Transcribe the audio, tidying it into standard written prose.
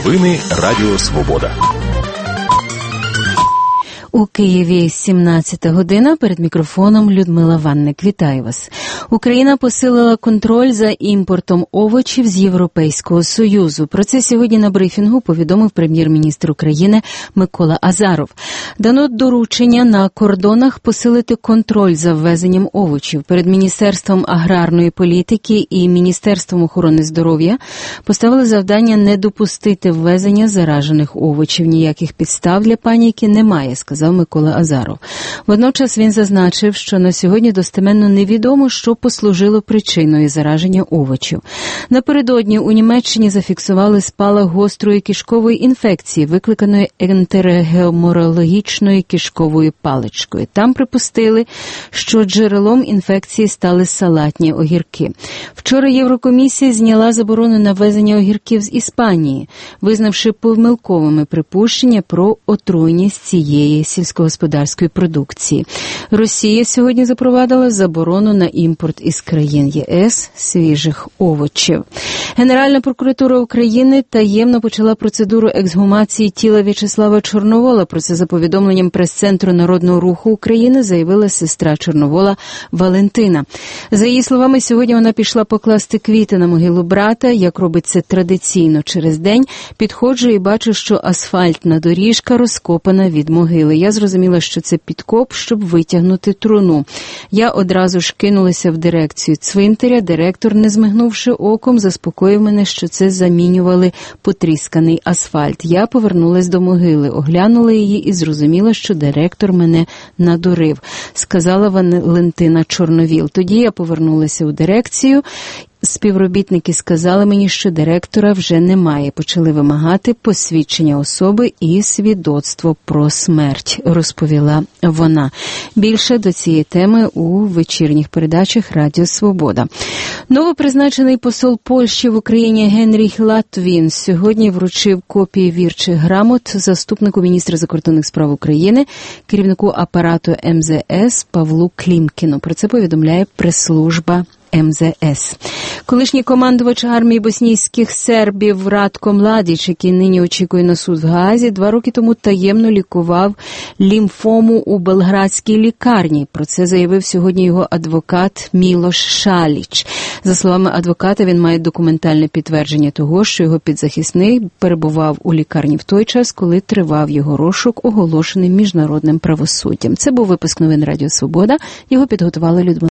Новини Радіо Свобода. У Києві 17 година. Перед мікрофоном Людмила Ванник. Вітаю вас. Україна посилила контроль за імпортом овочів з Європейського Союзу. Про це сьогодні на брифінгу повідомив прем'єр-міністр України Микола Азаров. Дано доручення на кордонах посилити контроль за ввезенням овочів. Перед Міністерством аграрної політики і Міністерством охорони здоров'я поставили завдання не допустити ввезення заражених овочів. Ніяких підстав для паніки немає, сказав Микола Азаров. Водночас він зазначив, що на сьогодні достеменно невідомо, що послужило причиною зараження овочів. Напередодні у Німеччині зафіксували спалах гострої кишкової інфекції, викликаної ентерогеморологічною кишковою паличкою. Там припустили, що джерелом інфекції стали салатні огірки. Вчора Єврокомісія зняла заборону на ввезення огірків з Іспанії, визнавши помилковими припущення про отруєність цієї сільськогосподарської продукції. Росія сьогодні запровадила заборону на імпорт із країн ЄС свіжих овочів. Генеральна прокуратура України таємно почала процедуру ексгумації тіла В'ячеслава Чорновола. Про це за повідомленням прес-центру Народного руху України заявила сестра Чорновола Валентина. За її словами, сьогодні вона пішла покласти квіти на могилу брата, як робить це традиційно через день. Підходжу і бачу, що асфальтна доріжка розкопана від могили. Я зрозуміла, що це підкоп, щоб витягнути труну. Я одразу ж кинулася в дирекцію цвинтаря. Директор, не змигнувши оком, заспокоїв мене, що це замінювали потрісканий асфальт. Я повернулась до могили, оглянула її і зрозуміла, що директор мене надурив, сказала Валентина Чорновіл. Тоді я повернулася у дирекцію. Співробітники сказали мені, що директора вже немає. Почали вимагати посвідчення особи і свідоцтво про смерть, розповіла вона. Більше до цієї теми у вечірніх передачах Радіо Свобода. Новопризначений посол Польщі в Україні Генріх Латвін сьогодні вручив копії вірчих грамот заступнику міністра закордонних справ України, керівнику апарату МЗС Павлу Клімкіну. Про це повідомляє прес-служба МЗС. Колишній командувач армії боснійських сербів Радко Младіч, який нині очікує на суд в Гаазі, 2 роки тому таємно лікував лімфому у белградській лікарні. Про це заявив сьогодні його адвокат Мілош Шаліч. За словами адвоката, він має документальне підтвердження того, що його підзахисний перебував у лікарні в той час, коли тривав його розшук, оголошений міжнародним правосуддям. Це був випуск новин Радіо Свобода. Його підготувала Людмила